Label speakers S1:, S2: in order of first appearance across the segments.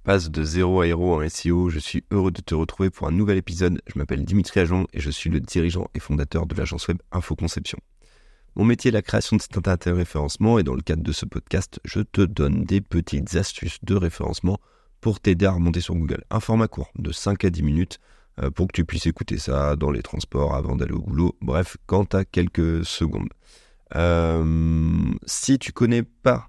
S1: Passe de zéro à héros en SEO, je suis heureux de te retrouver pour un nouvel épisode. Je m'appelle Dimitri Ajon et je suis le dirigeant et fondateur de l'agence web Infoconception. Mon métier est la création de sites internet et le référencement et dans le cadre de ce podcast, je te donne des petites astuces de référencement pour t'aider à remonter sur Google. Un format court de 5 à 10 minutes pour que tu puisses écouter ça dans les transports avant d'aller au boulot. Bref, quand tu as quelques secondes. Si tu connais pas,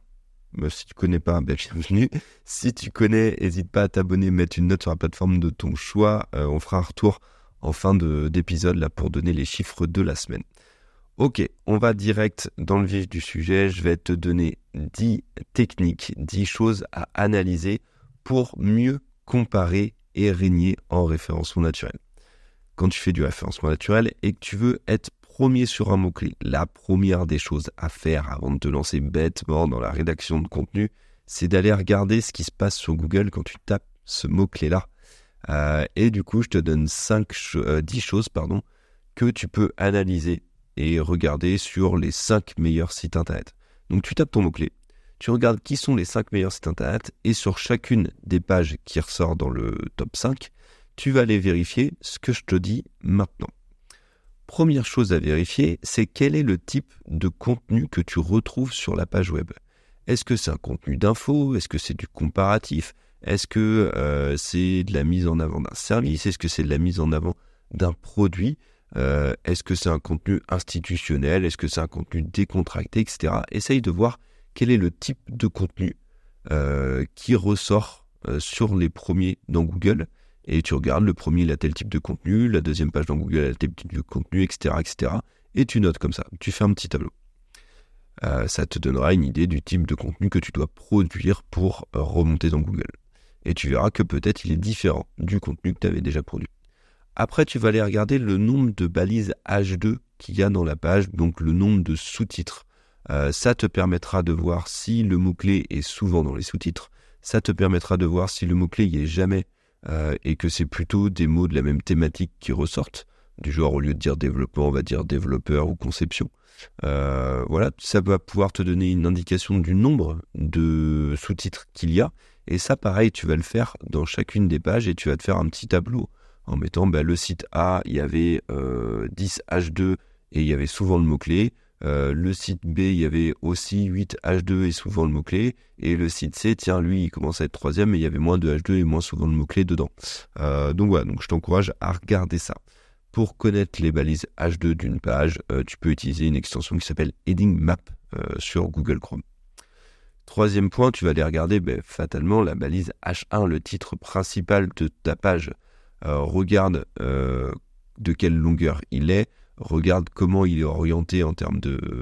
S1: bienvenue. Si tu connais, n'hésite pas à t'abonner, mettre une note sur la plateforme de ton choix. On fera un retour en fin d'épisode là pour donner les chiffres de la semaine. Ok, on va direct dans le vif du sujet. Je vais te donner 10 techniques, 10 choses à analyser pour mieux comparer et régner en référencement naturel. Quand tu fais du référencement naturel et que tu veux être premier sur un mot-clé, la première des choses à faire avant de te lancer bêtement dans la rédaction de contenu, c'est d'aller regarder ce qui se passe sur Google quand tu tapes ce mot-clé-là. Et du coup, je te donne 10 choses que tu peux analyser et regarder sur les 5 meilleurs sites internet. Donc tu tapes ton mot-clé, tu regardes qui sont les 5 meilleurs sites internet et sur chacune des pages qui ressort dans le top 5, tu vas aller vérifier ce que je te dis maintenant. Première chose à vérifier, c'est quel est le type de contenu que tu retrouves sur la page web. Est-ce que c'est un contenu d'info? Est-ce que c'est du comparatif? Est-ce que c'est de la mise en avant d'un service? Est-ce que c'est de la mise en avant d'un produit? Est-ce que c'est un contenu institutionnel? Est-ce que c'est un contenu décontracté, etc. Essaye de voir quel est le type de contenu qui ressort sur les premiers dans Google. Et tu regardes, le premier, il a tel type de contenu, la deuxième page dans Google, elle a tel type de contenu, etc., etc. Et tu notes comme ça, tu fais un petit tableau. Ça te donnera une idée du type de contenu que tu dois produire pour remonter dans Google. Et tu verras que peut-être il est différent du contenu que tu avais déjà produit. Après, tu vas aller regarder le nombre de balises H2 qu'il y a dans la page, donc le nombre de sous-titres. Ça te permettra de voir si le mot-clé est souvent dans les sous-titres. Ça te permettra de voir si le mot-clé y est jamais et que c'est plutôt des mots de la même thématique qui ressortent, du genre au lieu de dire développement, on va dire développeur ou conception. Voilà, ça va pouvoir te donner une indication du nombre de sous-titres qu'il y a, et ça pareil, tu vas le faire dans chacune des pages et tu vas te faire un petit tableau en mettant le site A, il y avait 10 H2 et il y avait souvent le mot-clé. Le site B, il y avait aussi 8 H2 et souvent le mot-clé. Et le site C, tiens, lui, il commence à être troisième, mais il y avait moins de H2 et moins souvent le mot-clé dedans. Donc voilà, donc je t'encourage à regarder ça. Pour connaître les balises H2 d'une page, tu peux utiliser une extension qui s'appelle Heading Map sur Google Chrome. Troisième point, tu vas aller regarder fatalement la balise H1, le titre principal de ta page. Regarde de quelle longueur il est. Regarde comment il est orienté en termes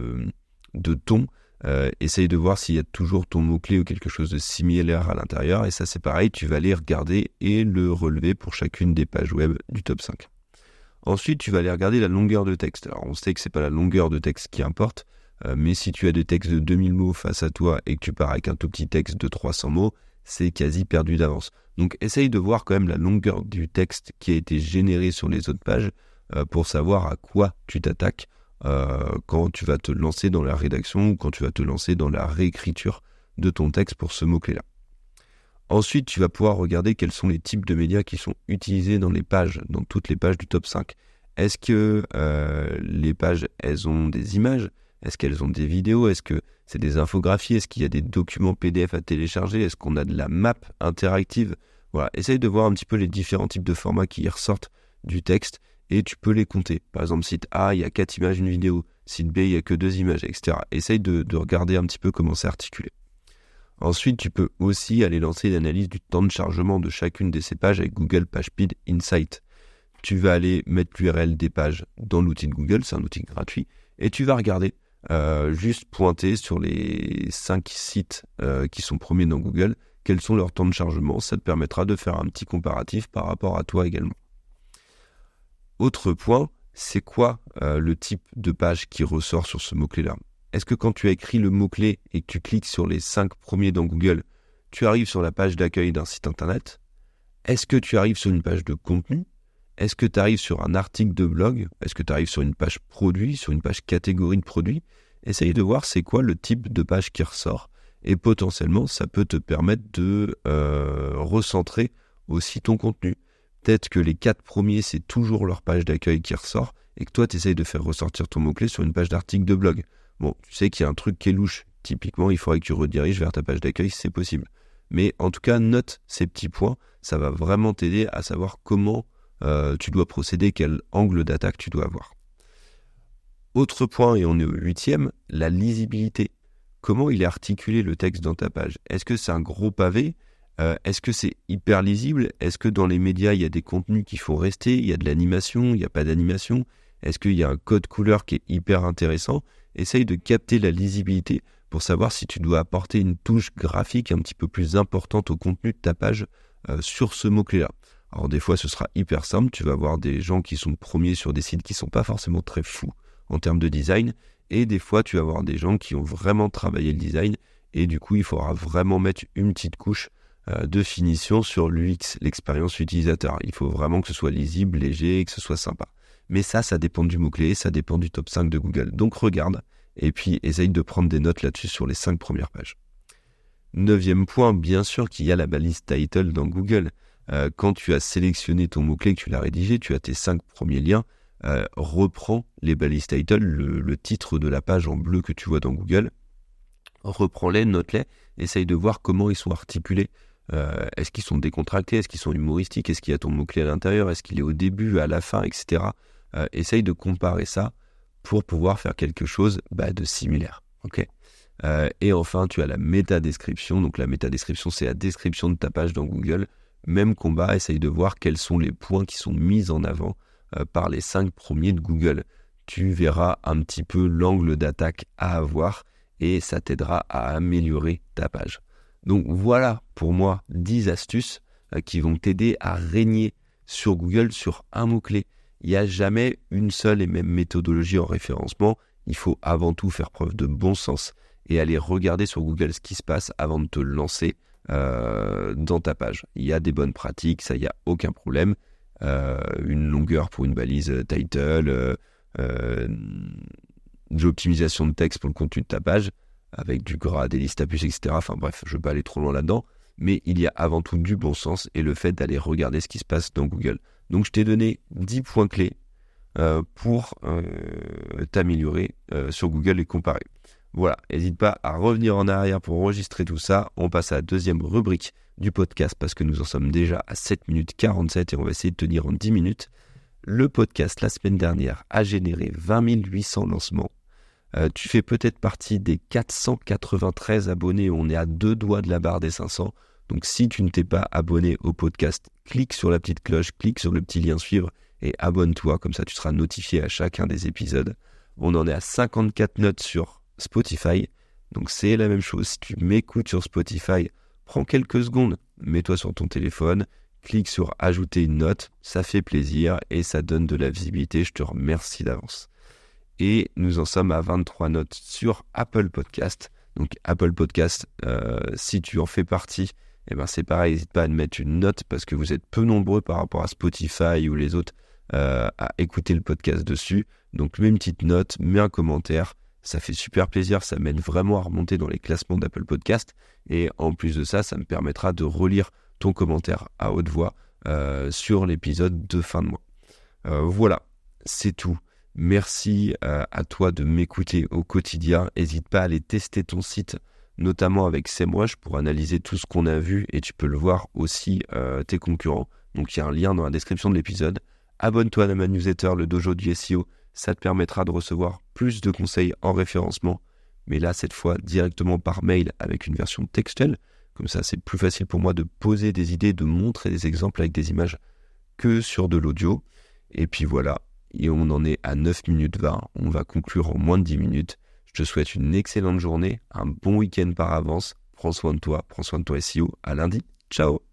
S1: de ton. Essaye de voir s'il y a toujours ton mot-clé ou quelque chose de similaire à l'intérieur. Et ça, c'est pareil, tu vas aller regarder et le relever pour chacune des pages web du top 5. Ensuite, tu vas aller regarder la longueur de texte. Alors, on sait que c'est pas la longueur de texte qui importe, mais si tu as des textes de 2000 mots face à toi et que tu pars avec un tout petit texte de 300 mots, c'est quasi perdu d'avance. Donc, essaye de voir quand même la longueur du texte qui a été généré sur les autres pages pour savoir à quoi tu t'attaques quand tu vas te lancer dans la rédaction ou quand tu vas te lancer dans la réécriture de ton texte pour ce mot-clé-là. Ensuite, tu vas pouvoir regarder quels sont les types de médias qui sont utilisés dans les pages, dans toutes les pages du top 5. Est-ce que les pages, elles ont des images? Est-ce qu'elles ont des vidéos? Est-ce que c'est des infographies? Est-ce qu'il y a des documents PDF à télécharger? Est-ce qu'on a de la map interactive? Voilà, essaye de voir un petit peu les différents types de formats qui ressortent du texte et tu peux les compter. Par exemple, site A, il y a 4 images, une vidéo. Site B, il n'y a que 2 images, etc. Essaye de regarder un petit peu comment c'est articulé. Ensuite, tu peux aussi aller lancer l'analyse du temps de chargement de chacune de ces pages avec Google PageSpeed Insight. Tu vas aller mettre l'URL des pages dans l'outil de Google, c'est un outil gratuit, et tu vas regarder, juste pointer sur les 5 sites qui sont premiers dans Google, quels sont leurs temps de chargement. Ça te permettra de faire un petit comparatif par rapport à toi également. Autre point, c'est quoi le type de page qui ressort sur ce mot-clé-là? Est-ce que quand tu as écrit le mot-clé et que tu cliques sur les 5 premiers dans Google, tu arrives sur la page d'accueil d'un site internet? Est-ce que tu arrives sur une page de contenu? Est-ce que tu arrives sur un article de blog? Est-ce que tu arrives sur une page produit, sur une page catégorie de produits? Essaye de voir c'est quoi le type de page qui ressort Et potentiellement, ça peut te permettre de recentrer aussi ton contenu. Peut-être que les 4 premiers, c'est toujours leur page d'accueil qui ressort, et que toi, tu essayes de faire ressortir ton mot-clé sur une page d'article de blog. Bon, tu sais qu'il y a un truc qui est louche. Typiquement, il faudrait que tu rediriges vers ta page d'accueil si c'est possible. Mais en tout cas, note ces petits points. Ça va vraiment t'aider à savoir comment tu dois procéder, quel angle d'attaque tu dois avoir. Autre point, et on est au 8e, la lisibilité. Comment il est articulé le texte dans ta page ? Est-ce que c'est un gros pavé ? Est-ce que c'est hyper lisible ? Est-ce que dans les médias, il y a des contenus qu'il faut rester ? Il y a de l'animation ? Il n'y a pas d'animation ? Est-ce qu'il y a un code couleur qui est hyper intéressant ? Essaye de capter la lisibilité pour savoir si tu dois apporter une touche graphique un petit peu plus importante au contenu de ta page sur ce mot-clé-là. Alors des fois, ce sera hyper simple. Tu vas avoir des gens qui sont premiers sur des sites qui ne sont pas forcément très fous en termes de design. Et des fois, tu vas avoir des gens qui ont vraiment travaillé le design. Et du coup, il faudra vraiment mettre une petite couche de finition sur l'UX, l'expérience utilisateur. Il faut vraiment que ce soit lisible, léger et que ce soit sympa. Mais ça dépend du mot-clé, ça dépend du top 5 de Google. Donc regarde, et puis essaye de prendre des notes là-dessus sur les 5 premières pages. 9e point, bien sûr qu'il y a la balise title dans Google. Quand tu as sélectionné ton mot-clé, que tu l'as rédigé, tu as tes 5 premiers liens, reprends les balises title, le titre de la page en bleu que tu vois dans Google, reprends-les, note-les, essaye de voir comment ils sont articulés. Est-ce qu'ils sont décontractés, est-ce qu'ils sont humoristiques, est-ce qu'il y a ton mot-clé à l'intérieur, est-ce qu'il est au début, à la fin, etc. Essaye de comparer ça pour pouvoir faire quelque chose de similaire. Okay. Et enfin, tu as la métadescription. Donc la métadescription, c'est la description de ta page dans Google. Même combat, essaye de voir quels sont les points qui sont mis en avant par les 5 premiers de Google. Tu verras un petit peu l'angle d'attaque à avoir et ça t'aidera à améliorer ta page. Donc voilà pour moi 10 astuces qui vont t'aider à régner sur Google sur un mot-clé. Il n'y a jamais une seule et même méthodologie en référencement. Il faut avant tout faire preuve de bon sens et aller regarder sur Google ce qui se passe avant de te lancer dans ta page. Il y a des bonnes pratiques, ça, il n'y a aucun problème. Une longueur pour une balise title, de l'optimisation de texte pour le contenu de ta page, avec du gras, des listes à puces, etc. Enfin bref, je ne vais pas aller trop loin là-dedans, mais il y a avant tout du bon sens et le fait d'aller regarder ce qui se passe dans Google. Donc je t'ai donné 10 points clés pour t'améliorer sur Google et comparer. Voilà, n'hésite pas à revenir en arrière pour enregistrer tout ça. On passe à la deuxième rubrique du podcast parce que nous en sommes déjà à 7 minutes 47 et on va essayer de tenir en 10 minutes. Le podcast, la semaine dernière, a généré 20 800 lancements. Tu fais peut-être partie des 493 abonnés. On est à 2 doigts de la barre des 500. Donc si tu ne t'es pas abonné au podcast, clique sur la petite cloche, clique sur le petit lien suivre et abonne-toi. Comme ça, tu seras notifié à chacun des épisodes. On en est à 54 notes sur Spotify. Donc c'est la même chose. Si tu m'écoutes sur Spotify, prends quelques secondes, mets-toi sur ton téléphone, clique sur ajouter une note. Ça fait plaisir et ça donne de la visibilité. Je te remercie d'avance. Et nous en sommes à 23 notes sur Apple Podcast. Donc Apple Podcast, si tu en fais partie, c'est pareil, n'hésite pas à mettre une note parce que vous êtes peu nombreux par rapport à Spotify ou les autres à écouter le podcast dessus. Donc mets une petite note, mets un commentaire, ça fait super plaisir, ça m'aide vraiment à remonter dans les classements d'Apple Podcast. Et en plus de ça, ça me permettra de relire ton commentaire à haute voix sur l'épisode de fin de mois. Voilà, c'est tout. Merci à toi de m'écouter au quotidien. N'hésite pas à aller tester ton site, notamment avec SEMrush pour analyser tout ce qu'on a vu et tu peux le voir aussi tes concurrents. Donc il y a un lien dans la description de l'épisode. Abonne-toi à ma newsletter, le dojo du SEO. Ça te permettra de recevoir plus de conseils en référencement. Mais là, cette fois, directement par mail avec une version textuelle. Comme ça, c'est plus facile pour moi de poser des idées, de montrer des exemples avec des images que sur de l'audio. Et puis voilà. Et on en est à 9 minutes 20. On va conclure en moins de 10 minutes. Je te souhaite une excellente journée, un bon week-end par avance. Prends soin de toi, prends soin de ton SEO. À lundi. Ciao.